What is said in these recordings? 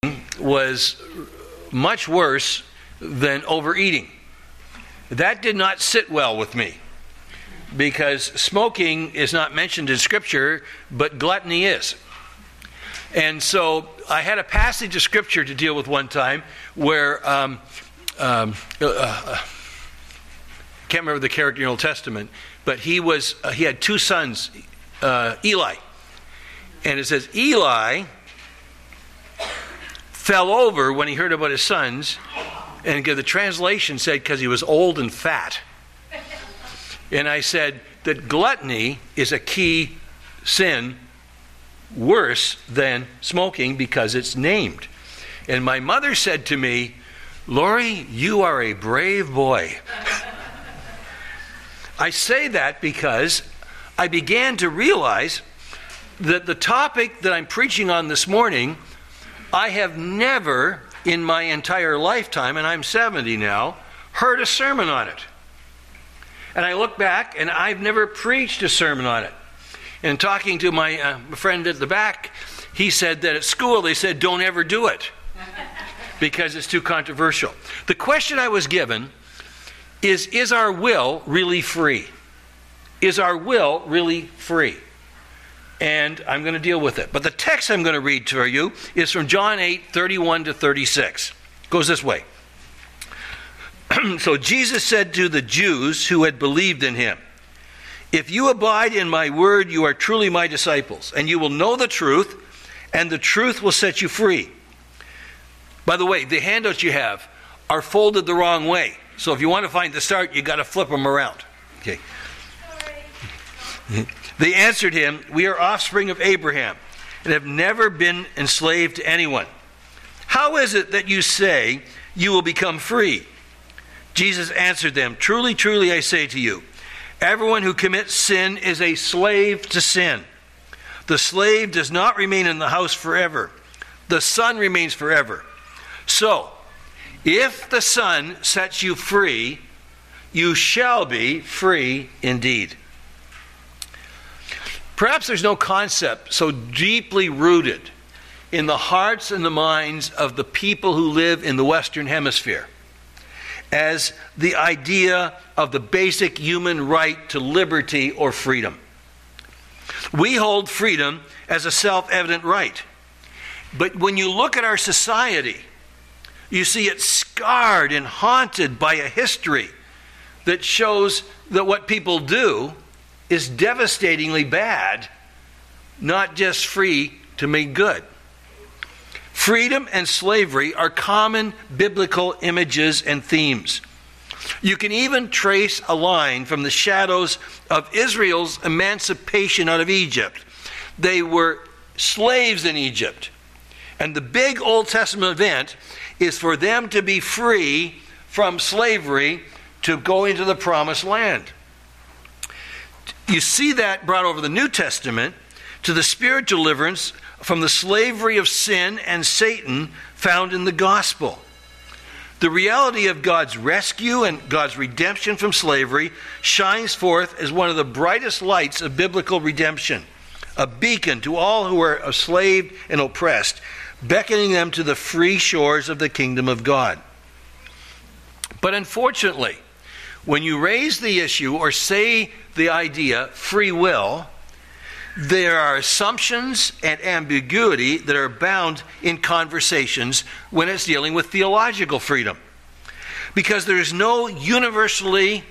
was much worse than overeating. That did not sit well with me, because smoking is not mentioned in Scripture, but gluttony is. And so I had a passage of Scripture to deal with one time where, can't remember the character in the Old Testament, but he had two sons, Eli. And it says, Eli fell over when he heard about his sons, and the translation said because he was old and fat. And I said that gluttony is a key sin, worse than smoking, because it's named. And my mother said to me, Laurie, you are a brave boy. I say that because I began to realize that the topic that I'm preaching on this morning, I have never in my entire lifetime, and I'm 70 now, heard a sermon on it. And I look back, and I've never preached a sermon on it. And talking to my friend at the back, he said that at school they said, don't ever do it, because it's too controversial. The question I was given is our will really free? Is our will really free? And I'm going to deal with it. But the text I'm going to read to you is from John 8:31-36. It goes this way. So Jesus said to the Jews who had believed in him, if you abide in my word, you are truly my disciples, and you will know the truth, and the truth will set you free. By the way, the handouts you have are folded the wrong way. So if you want to find the start, you got to flip them around. Okay. They answered him, we are offspring of Abraham and have never been enslaved to anyone. How is it that you say you will become free? Jesus answered them, truly, truly, I say to you, everyone who commits sin is a slave to sin. The slave does not remain in the house forever. The Son remains forever. So, if the Son sets you free, you shall be free indeed. Perhaps there's no concept so deeply rooted in the hearts and the minds of the people who live in the Western Hemisphere as the idea of the basic human right to liberty or freedom. We hold freedom as a self-evident right. But when you look at our society, you see it scarred and haunted by a history that shows that what people do is devastatingly bad, not just free to make good. Freedom and slavery are common biblical images and themes. You can even trace a line from the shadows of Israel's emancipation out of Egypt. They were slaves in Egypt. And the big Old Testament event is for them to be free from slavery to go into the promised land. You see that brought over the New Testament to the spiritual deliverance from the slavery of sin and Satan found in the gospel. The reality of God's rescue and God's redemption from slavery shines forth as one of the brightest lights of biblical redemption, a beacon to all who are enslaved and oppressed, beckoning them to the free shores of the kingdom of God. But unfortunately, when you raise the issue or say the idea free will, there are assumptions and ambiguity that are bound in conversations when it's dealing with theological freedom. Because there is no universally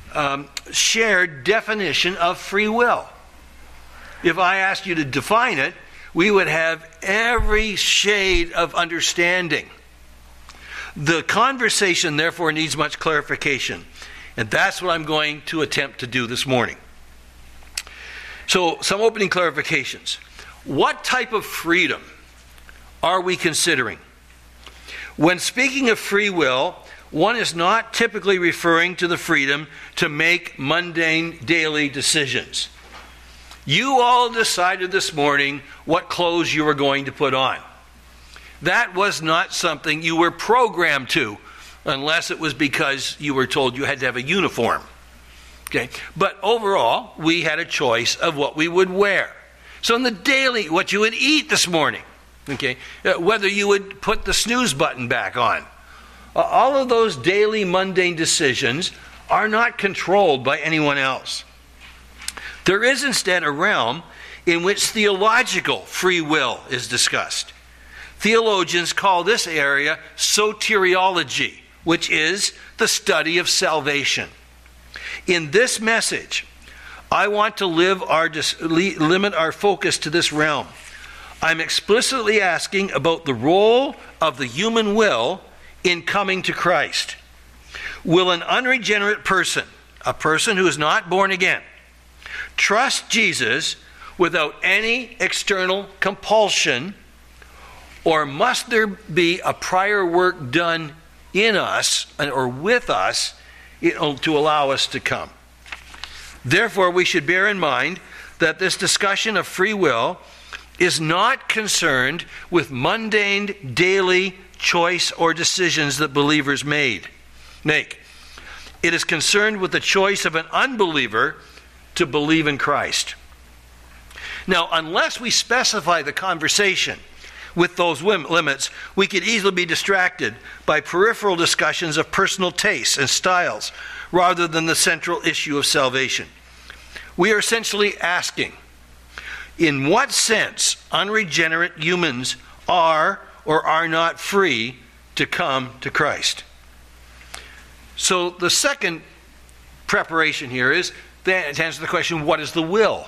shared definition of free will. If I asked you to define it, we would have every shade of understanding. The conversation, therefore, needs much clarification. And that's what I'm going to attempt to do this morning. So, some opening clarifications. What type of freedom are we considering? When speaking of free will, one is not typically referring to the freedom to make mundane daily decisions. You all decided this morning what clothes you were going to put on. That was not something you were programmed to, unless it was because you were told you had to have a uniform. Okay? But overall, we had a choice of what we would wear. So in the daily, what you would eat this morning, Okay, whether you would put the snooze button back on. All of those daily mundane decisions are not controlled by anyone else. There is instead a realm in which theological free will is discussed. Theologians call this area soteriology, which is the study of salvation. In this message, I want to limit our focus to this realm. I'm explicitly asking about the role of the human will in coming to Christ. Will an unregenerate person, a person who is not born again, trust Jesus without any external compulsion, or must there be a prior work done in us or with us to allow us to come? Therefore, we should bear in mind that this discussion of free will is not concerned with mundane daily choice or decisions that believers make. It is concerned with the choice of an unbeliever to believe in Christ. Now, unless we specify the conversation with those limits, we could easily be distracted by peripheral discussions of personal tastes and styles rather than the central issue of salvation. We are essentially asking, in what sense unregenerate humans are or are not free to come to Christ? So the second preparation here is to answer the question, what is the will?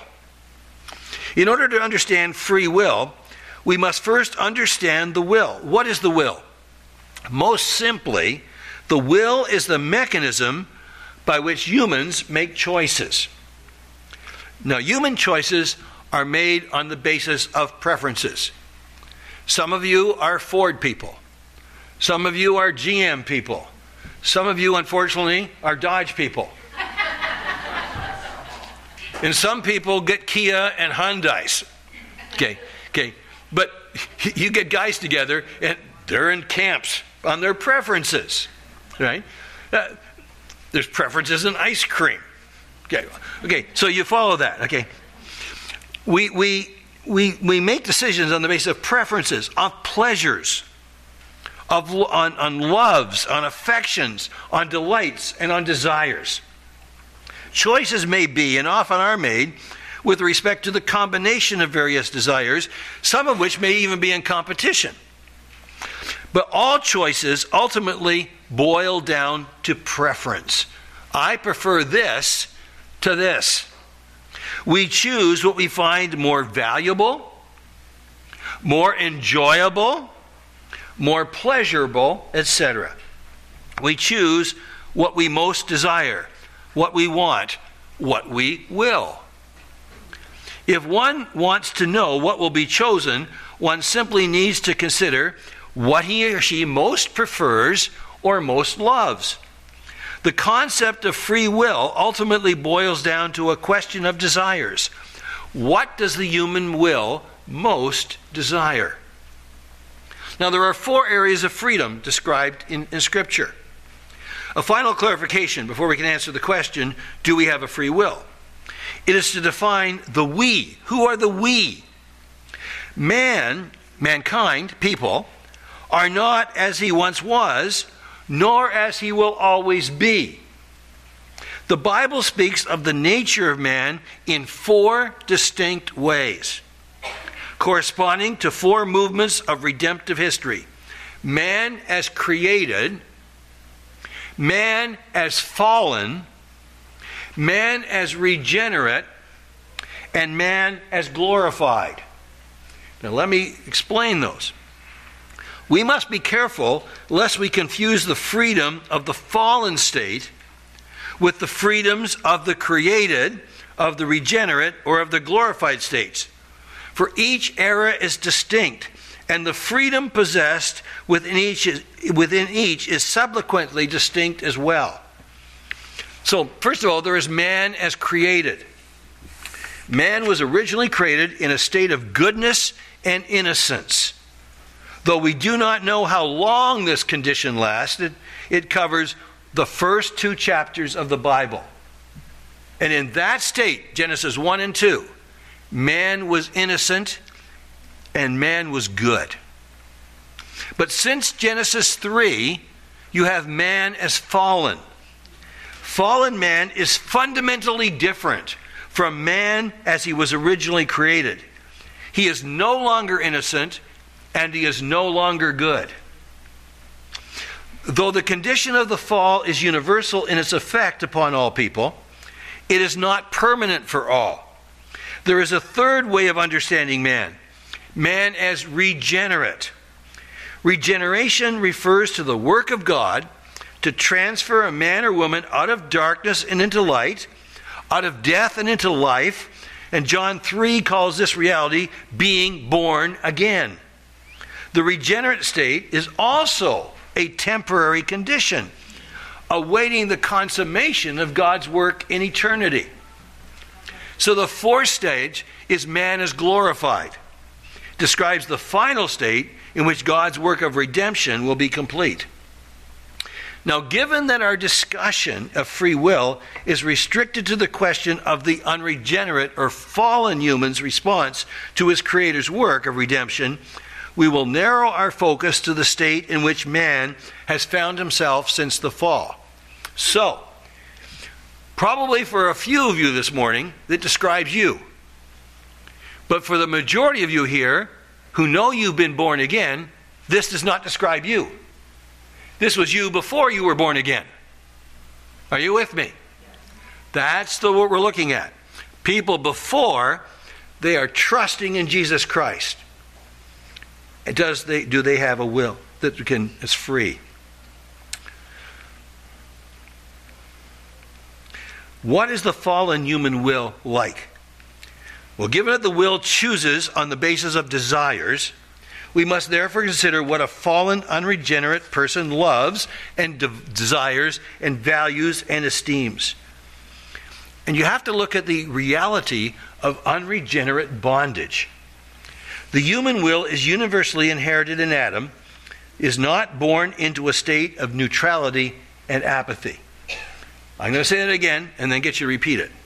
In order to understand free will, we must first understand the will. What is the will? Most simply, the will is the mechanism by which humans make choices. Now, human choices are made on the basis of preferences. Some of you are Ford people. Some of you are GM people. Some of you, unfortunately, are Dodge people. And some people get Kia and Hyundais. Okay. But you get guys together and they're in camps on their preferences, right? There's preferences in ice cream. Okay. So you follow that. Okay. We make decisions on the basis of preferences, of pleasures, on loves, on affections, on delights, and on desires. Choices may be, and often are made, with respect to the combination of various desires, some of which may even be in competition. But all choices ultimately boil down to preference. I prefer this to this. We choose what we find more valuable, more enjoyable, more pleasurable, etc. We choose what we most desire, what we want, what we will. If one wants to know what will be chosen, one simply needs to consider what he or she most prefers or most loves. The concept of free will ultimately boils down to a question of desires. What does the human will most desire? Now, there are 4 areas of freedom described in Scripture. A final clarification before we can answer the question, do we have a free will? It is to define the we. Who are the we? Mankind, people, are not as he once was, nor as he will always be. The Bible speaks of the nature of man in 4 distinct ways, corresponding to 4 movements of redemptive history. Man as created, man as fallen, man as regenerate, and man as glorified. Now let me explain those. We must be careful lest we confuse the freedom of the fallen state with the freedoms of the created, of the regenerate, or of the glorified states. For each era is distinct, and the freedom possessed within each is subsequently distinct as well. So, first of all, there is man as created. Man was originally created in a state of goodness and innocence. Though we do not know how long this condition lasted, it covers the first 2 chapters of the Bible. And in that state, Genesis 1 and 2, man was innocent and man was good. But since Genesis 3, you have man as fallen. Fallen man is fundamentally different from man as he was originally created. He is no longer innocent, and he is no longer good. Though the condition of the fall is universal in its effect upon all people, it is not permanent for all. There is a third way of understanding man as regenerate. Regeneration refers to the work of God to transfer a man or woman out of darkness and into light, out of death and into life, and John 3 calls this reality being born again. The regenerate state is also a temporary condition, awaiting the consummation of God's work in eternity. So the fourth stage is man is glorified. Describes the final state in which God's work of redemption will be complete. Now, given that our discussion of free will is restricted to the question of the unregenerate or fallen human's response to his Creator's work of redemption, we will narrow our focus to the state in which man has found himself since the fall. So, probably for a few of you this morning, that describes you. But for the majority of you here who know you've been born again, this does not describe you. This was you before you were born again. Are you with me? That's what we're looking at. People before they are trusting in Jesus Christ. Do they have a will that is free? What is the fallen human will like? Well, given that the will chooses on the basis of desires, we must therefore consider what a fallen, unregenerate person loves and desires and values and esteems. And you have to look at the reality of unregenerate bondage. The human will is universally inherited in Adam, is not born into a state of neutrality and apathy. I'm going to say that again and then get you to repeat it.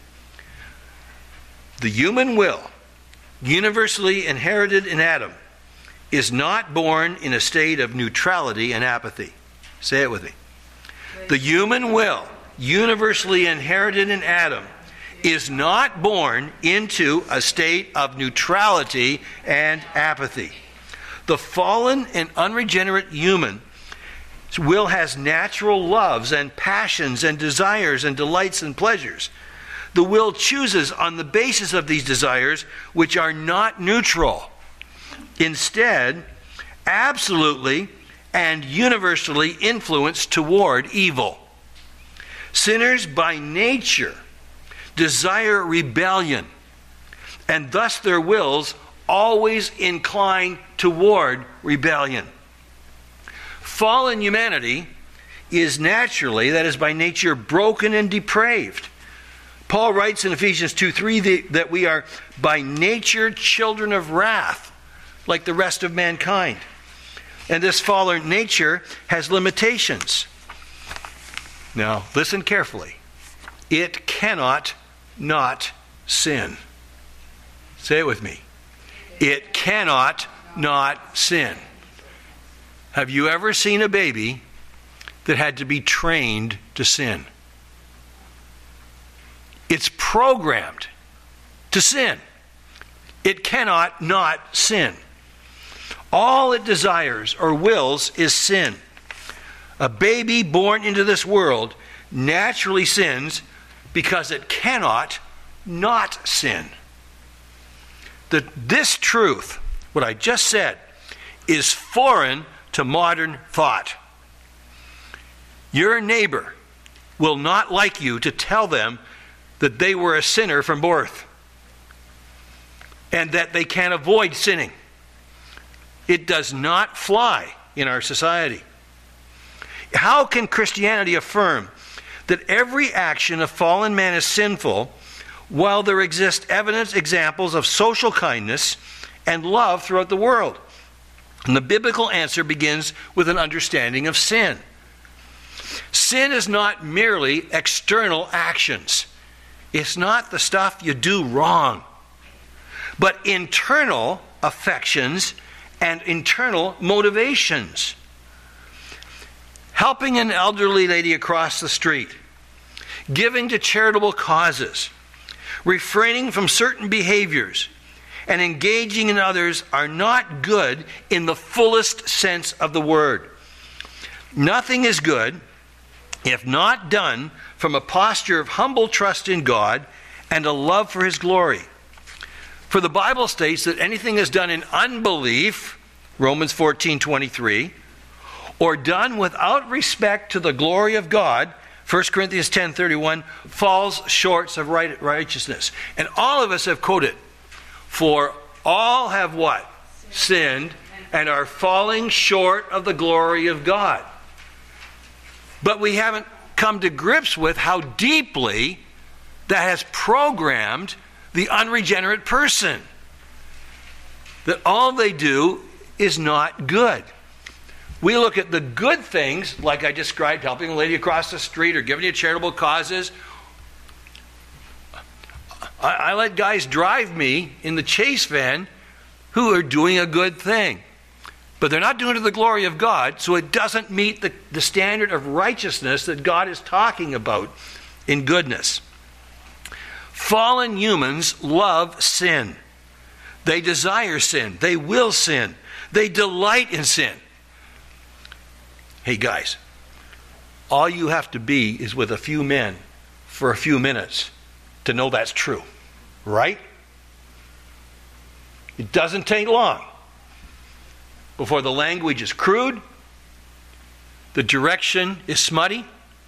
The human will, universally inherited in Adam, is not born in a state of neutrality and apathy. Say it with me. The human will, universally inherited in Adam, is not born into a state of neutrality and apathy. The fallen and unregenerate human will has natural loves and passions and desires and delights and pleasures. The will chooses on the basis of these desires, which are not neutral. Instead, absolutely and universally influenced toward evil. Sinners by nature desire rebellion, and thus their wills always incline toward rebellion. Fallen humanity is naturally, that is by nature, broken and depraved. Paul writes in Ephesians 2:3 that we are by nature children of wrath, like the rest of mankind. And this fallen nature has limitations. Now, listen carefully. It cannot not sin. Say it with me. It cannot not sin. Have you ever seen a baby that had to be trained to sin? It's programmed to sin. It cannot not sin. All it desires or wills is sin. A baby born into this world naturally sins because it cannot not sin. This truth, what I just said, is foreign to modern thought. Your neighbor will not like you to tell them that they were a sinner from birth and that they can't avoid sinning. It does not fly in our society. How can Christianity affirm that every action of fallen man is sinful while there exist examples of social kindness and love throughout the world? And the biblical answer begins with an understanding of sin. Sin is not merely external actions. It's not the stuff you do wrong, but internal affections and internal motivations. Helping an elderly lady across the street, giving to charitable causes, refraining from certain behaviors, and engaging in others are not good in the fullest sense of the word. Nothing is good if not done from a posture of humble trust in God and a love for His glory. For the Bible states that anything is done in unbelief, Romans 14:23, or done without respect to the glory of God, 1 Corinthians 10:31, falls short of righteousness. And all of us have quoted, for all have what? Sinned and are falling short of the glory of God. But we haven't come to grips with how deeply that has programmed the unregenerate person. That all they do is not good. We look at the good things, like I described, helping a lady across the street or giving to charitable causes. I let guys drive me in the Chase van who are doing a good thing. But they're not doing it to the glory of God, so it doesn't meet the standard of righteousness that God is talking about in goodness. Fallen humans love sin. They desire sin. They will sin. They delight in sin. Hey guys, all you have to be is with a few men for a few minutes to know that's true, right? It doesn't take long before the language is crude, the direction is smutty,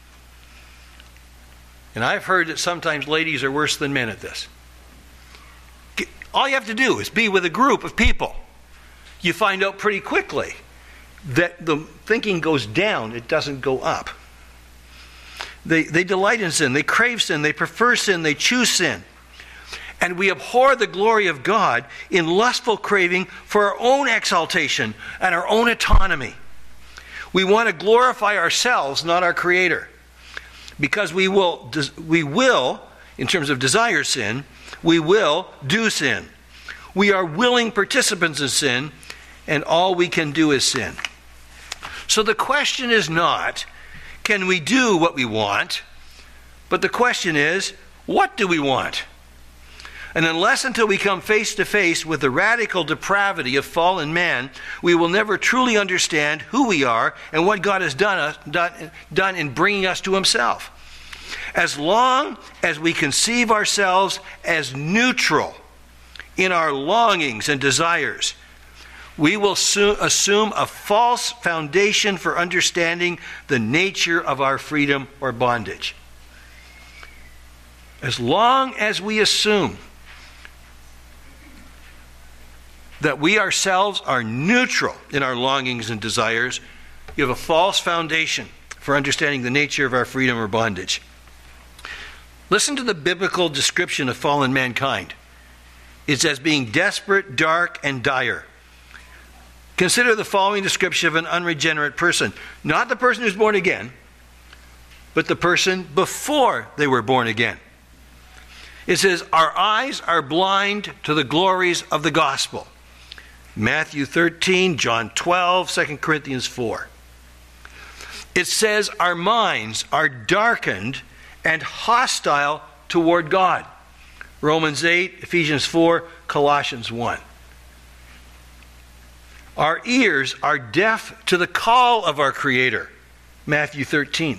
and I've heard that sometimes ladies are worse than men at this. All you have to do is be with a group of people. You find out pretty quickly that the thinking goes down, it doesn't go up. They delight in sin, they crave sin, they prefer sin, they choose sin. And we abhor the glory of God in lustful craving for our own exaltation and our own autonomy. We want to glorify ourselves, not our Creator. Because we will, in terms of desire sin, we will do sin. We are willing participants in sin, and all we can do is sin. So the question is not, can we do what we want? But the question is, what do we want? And until we come face to face with the radical depravity of fallen man, we will never truly understand who we are and what God has done in bringing us to Himself. As long as we conceive ourselves as neutral in our longings and desires, we will assume a false foundation for understanding the nature of our freedom or bondage. As long as we assume that we ourselves are neutral in our longings and desires, you have a false foundation for understanding the nature of our freedom or bondage. Listen to the biblical description of fallen mankind. It's as being desperate, dark, and dire. Consider the following description of an unregenerate person. Not the person who's born again, but the person before they were born again. It says, our eyes are blind to the glories of the gospel. Matthew 13, John 12, 2 Corinthians 4. It says our minds are darkened and hostile toward God. Romans 8, Ephesians 4, Colossians 1. Our ears are deaf to the call of our Creator. Matthew 13.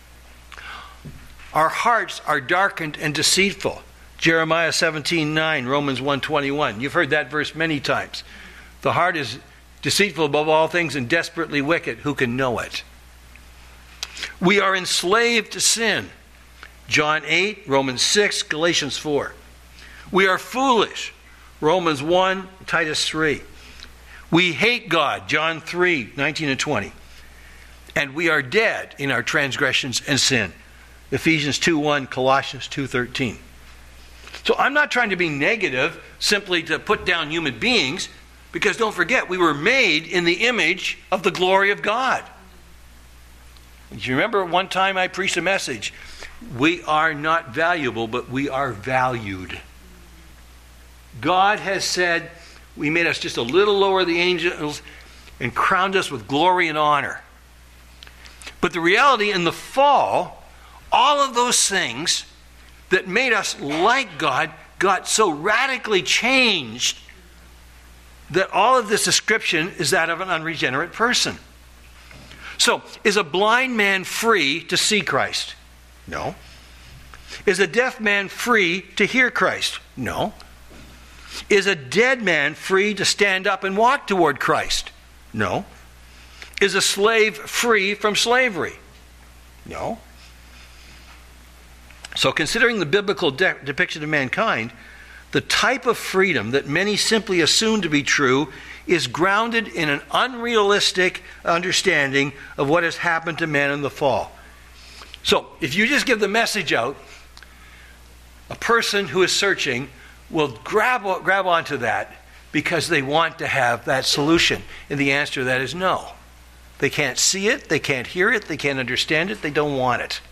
Our hearts are darkened and deceitful. Jeremiah 17:9, Romans 1:21. You've heard that verse many times. The heart is deceitful above all things and desperately wicked. Who can know it? We are enslaved to sin. John 8, Romans 6, Galatians 4. We are foolish. Romans 1, Titus 3. We hate God. John 3, 19 and 20. And we are dead in our transgressions and sin. Ephesians 2:1, Colossians 2:13. So I'm not trying to be negative simply to put down human beings, because don't forget, we were made in the image of the glory of God. Do you remember one time I preached a message? We are not valuable, but we are valued. God has said He made us just a little lower than the angels and crowned us with glory and honor. But the reality in the fall, all of those things that made us like God got so radically changed that all of this description is that of an unregenerate person. So, is a blind man free to see Christ? No. Is a deaf man free to hear Christ? No. Is a dead man free to stand up and walk toward Christ? No. Is a slave free from slavery? No. So, considering the biblical depiction of mankind, the type of freedom that many simply assume to be true is grounded in an unrealistic understanding of what has happened to man in the fall. So, if you just give the message out, a person who is searching will grab onto that because they want to have that solution. And the answer to that is no. They can't see it, they can't hear it, they can't understand it, they don't want it.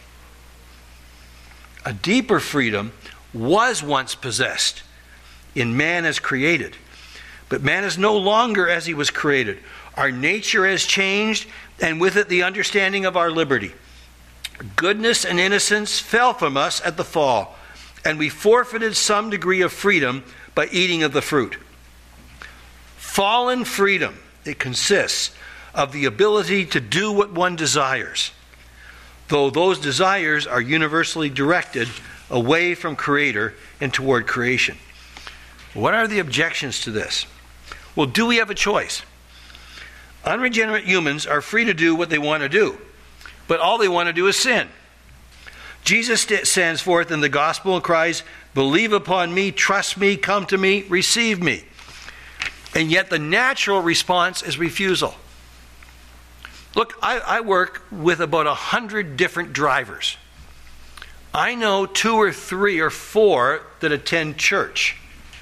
A deeper freedom was once possessed in man as created. But man is no longer as he was created. Our nature has changed, and with it the understanding of our liberty. Goodness and innocence fell from us at the fall, and we forfeited some degree of freedom by eating of the fruit. Fallen freedom, it consists of the ability to do what one desires, though those desires are universally directed away from Creator and toward creation. What are the objections to this? Well, do we have a choice? Unregenerate humans are free to do what they want to do, but all they want to do is sin. Jesus stands forth in the gospel and cries, "Believe upon me, trust me, come to me, receive me." And yet the natural response is refusal. Look, I work with about 100 different drivers. I know 2 or 3 or 4 that attend church.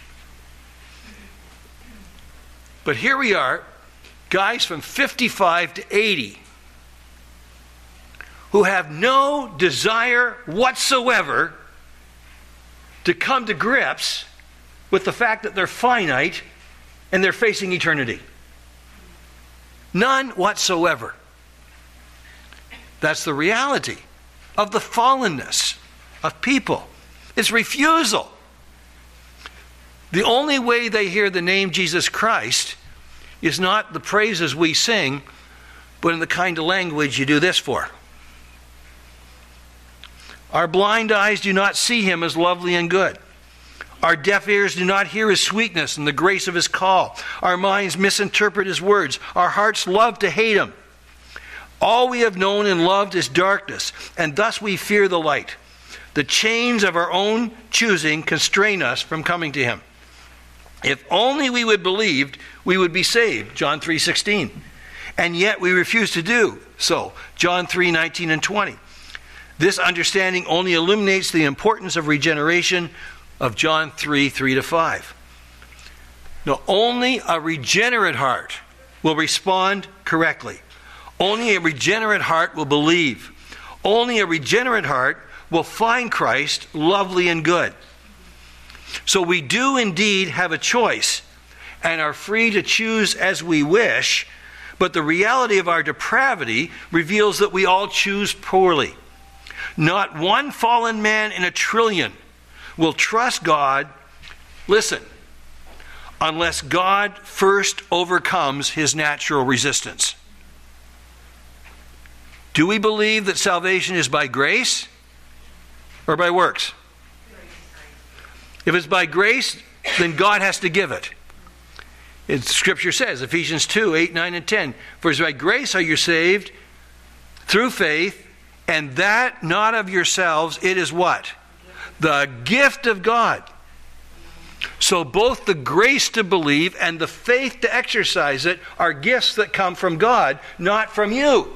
But here we are, guys from 55 to 80, who have no desire whatsoever to come to grips with the fact that they're finite and they're facing eternity. None whatsoever. That's the reality of the fallenness of people. It's refusal. The only way they hear the name Jesus Christ is not the praises we sing, but in the kind of language you do this for. Our blind eyes do not see him as lovely and good. Our deaf ears do not hear his sweetness and the grace of his call. Our minds misinterpret his words. Our hearts love to hate him. All we have known and loved is darkness, and thus we fear the light. The chains of our own choosing constrain us from coming to him. If only we would believe, we would be saved, John 3:16. And yet we refuse to do so, John 3:19 and 20. This understanding only illuminates the importance of regeneration of John 3:3-5. Now, only a regenerate heart will respond correctly. Only a regenerate heart will believe. Only a regenerate heart will find Christ lovely and good. So we do indeed have a choice and are free to choose as we wish, but the reality of our depravity reveals that we all choose poorly. Not one fallen man in a trillion will trust God, listen, unless God first overcomes his natural resistance. Do we believe that salvation is by grace or by works? If it's by grace, then God has to give it. Scripture says, Ephesians 2:8, 9, and 10, "For it's by grace are you saved, through faith, and that not of yourselves, it is" what? The gift of God. So both the grace to believe and the faith to exercise it are gifts that come from God, not from you.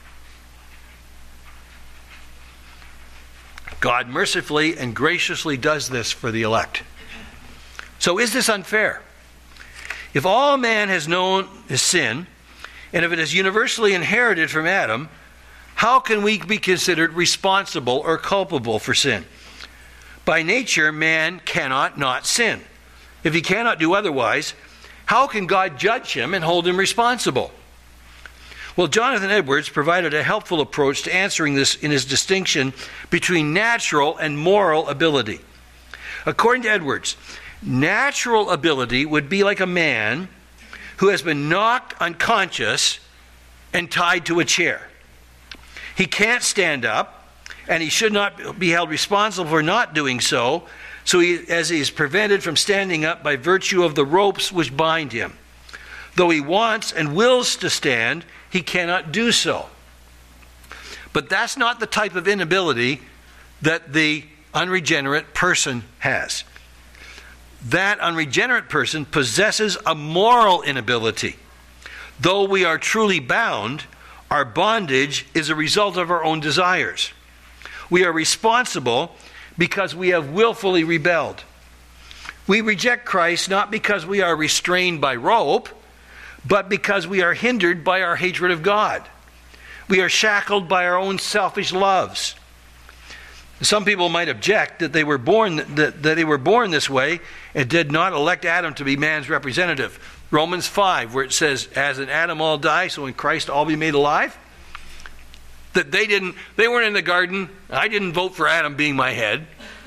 God mercifully and graciously does this for the elect. So is this unfair? If all man has known his sin, and if it is universally inherited from Adam, how can we be considered responsible or culpable for sin? By nature, man cannot not sin. if he cannot do otherwise, how can God judge him and hold him responsible? Well, Jonathan Edwards provided a helpful approach to answering this in his distinction between natural and moral ability. According to Edwards, natural ability would be like a man who has been knocked unconscious and tied to a chair. He can't stand up, and he should not be held responsible for not doing so, as he is prevented from standing up by virtue of the ropes which bind him. Though he wants and wills to stand, he cannot do so. But that's not the type of inability that the unregenerate person has. That unregenerate person possesses a moral inability. Though we are truly bound, our bondage is a result of our own desires. We are responsible because we have willfully rebelled. We reject Christ not because we are restrained by rope, but because we are hindered by our hatred of God. We are shackled by our own selfish loves. Some people might object that they were born this way and did not elect Adam to be man's representative. Romans 5, where it says, as in Adam all die, so in Christ all be made alive. That they weren't in the garden. I didn't vote for Adam being my head.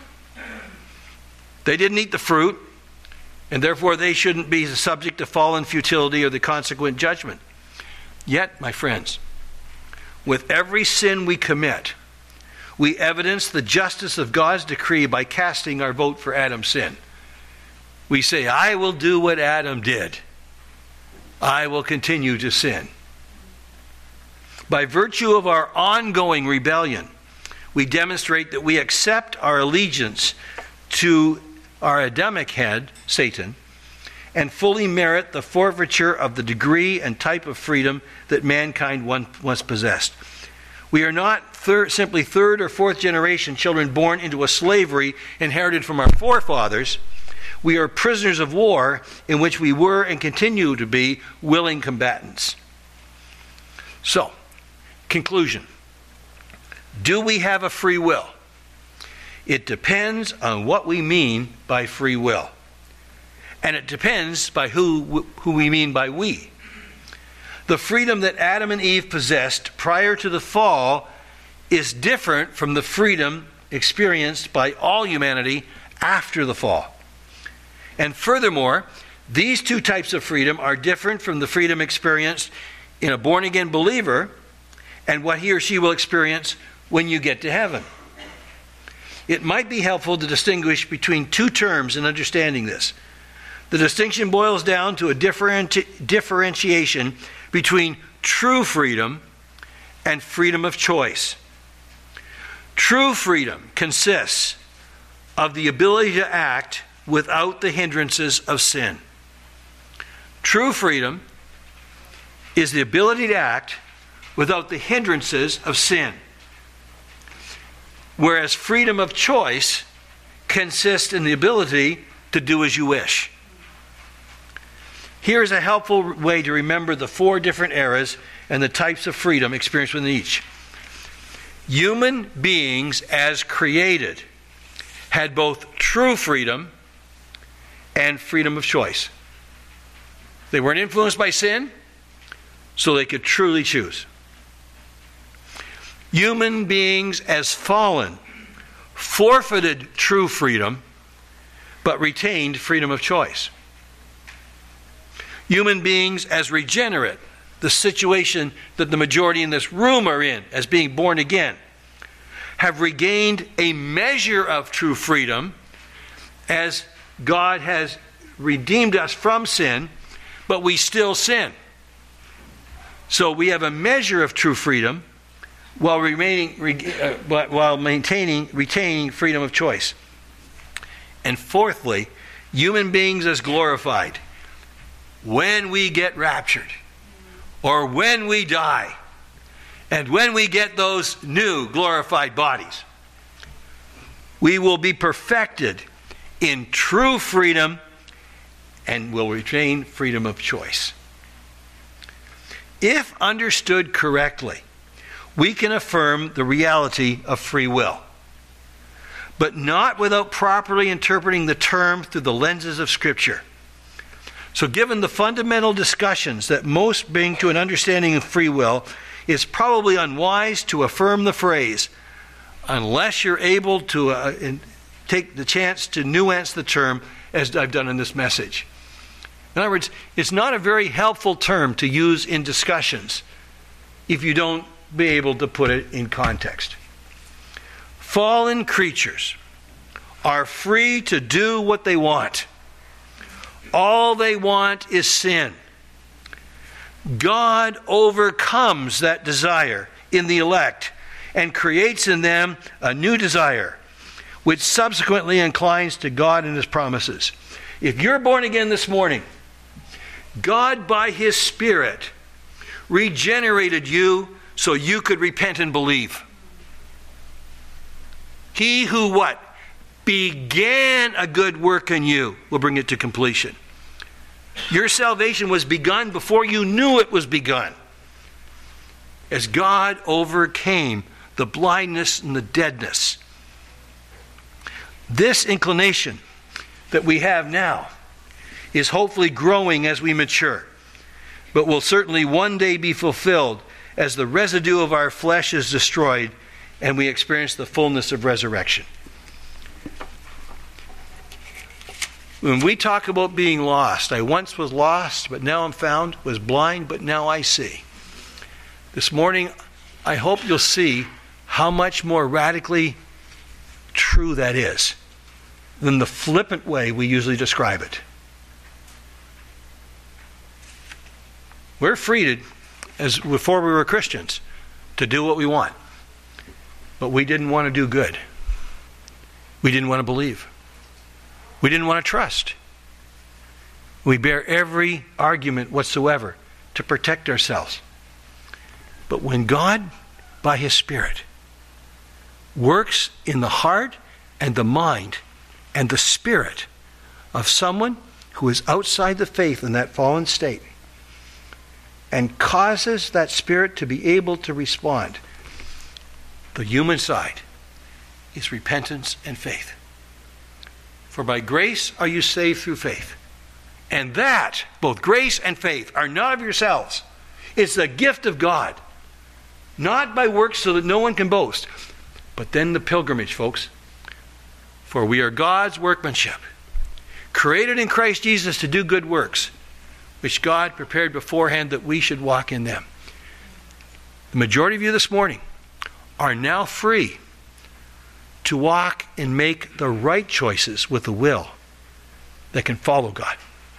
They didn't eat the fruit, and therefore they shouldn't be subject to fallen futility or the consequent judgment. Yet, my friends, with every sin we commit, we evidence the justice of God's decree by casting our vote for Adam's sin. We say, I will do what Adam did. I will continue to sin. By virtue of our ongoing rebellion, we demonstrate that we accept our allegiance to our Adamic head, Satan, and fully merit the forfeiture of the degree and type of freedom that mankind once possessed. We are not simply third or fourth generation children born into a slavery inherited from our forefathers. We are prisoners of war in which we were and continue to be willing combatants. So, conclusion. Do we have a free will? It depends on what we mean by free will. And it depends by who we mean by we. The freedom that Adam and Eve possessed prior to the fall is different from the freedom experienced by all humanity after the fall. And furthermore, these two types of freedom are different from the freedom experienced in a born-again believer and what he or she will experience when you get to heaven. It might be helpful to distinguish between two terms in understanding this. The distinction boils down to a differentiation between true freedom and freedom of choice. True freedom consists of the ability to act without the hindrances of sin. True freedom is the ability to act without the hindrances of sin. Whereas freedom of choice consists in the ability to do as you wish. Here is a helpful way to remember the four different eras and the types of freedom experienced within each. Human beings, as created, had both true freedom and freedom of choice. They weren't influenced by sin, so they could truly choose. Human beings, as fallen, forfeited true freedom, but retained freedom of choice. Human beings, as regenerate, the situation that the majority in this room are in, as being born again, have regained a measure of true freedom as God has redeemed us from sin, but we still sin. So we have a measure of true freedom while retaining freedom of choice. And fourthly, human beings as glorified. When we get raptured, or when we die, and when we get those new glorified bodies, we will be perfected in true freedom and will retain freedom of choice. If understood correctly, we can affirm the reality of free will. but not without properly interpreting the term through the lenses of Scripture. So given the fundamental discussions that most bring to an understanding of free will, it's probably unwise to affirm the phrase unless you're able to take the chance to nuance the term as I've done in this message. In other words, it's not a very helpful term to use in discussions if you don't be able to put it in context. Fallen creatures are free to do what they want. All they want is sin. God overcomes that desire in the elect and creates in them a new desire, which subsequently inclines to God and His promises. If you're born again this morning, God by His Spirit regenerated you so you could repent and believe. He who what? Began a good work in you will bring it to completion. Your salvation was begun before you knew it was begun. As God overcame the blindness and the deadness. This inclination that we have now is hopefully growing as we mature, but will certainly one day be fulfilled as the residue of our flesh is destroyed and we experience the fullness of resurrection. When we talk about being lost, I once was lost, but now I'm found, was blind, but now I see. This morning, I hope you'll see how much more radically true that is than the flippant way we usually describe it. We're free to, as before we were Christians, to do what we want. But we didn't want to do good. We didn't want to believe. We didn't want to trust. We bear every argument whatsoever to protect ourselves. But when God, by His Spirit, works in the heart and the mind and the spirit of someone who is outside the faith in that fallen state and causes that spirit to be able to respond, the human side is repentance and faith. For by grace are you saved through faith. And that, both grace and faith, are not of yourselves. It's the gift of God. Not by works so that no one can boast. But then the pilgrimage, folks. For we are God's workmanship, created in Christ Jesus to do good works, which God prepared beforehand that we should walk in them. The majority of you this morning are now free to walk and make the right choices with a will that can follow God.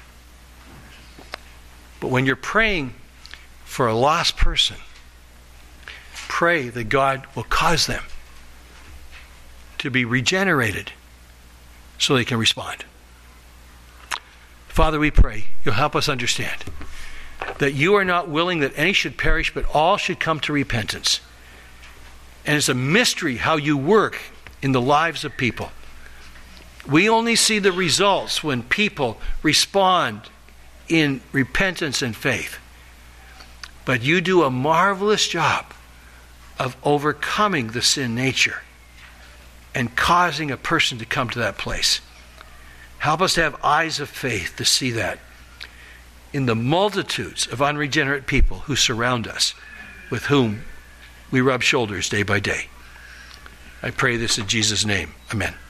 But when you're praying for a lost person, pray that God will cause them to be regenerated so they can respond. Father, we pray you'll help us understand that you are not willing that any should perish, but all should come to repentance. And it's a mystery how you work in the lives of people. We only see the results when people respond in repentance and faith. But you do a marvelous job of overcoming the sin nature and causing a person to come to that place. Help us to have eyes of faith to see that in the multitudes of unregenerate people who surround us, with whom we rub shoulders day by day. I pray this in Jesus' name. Amen.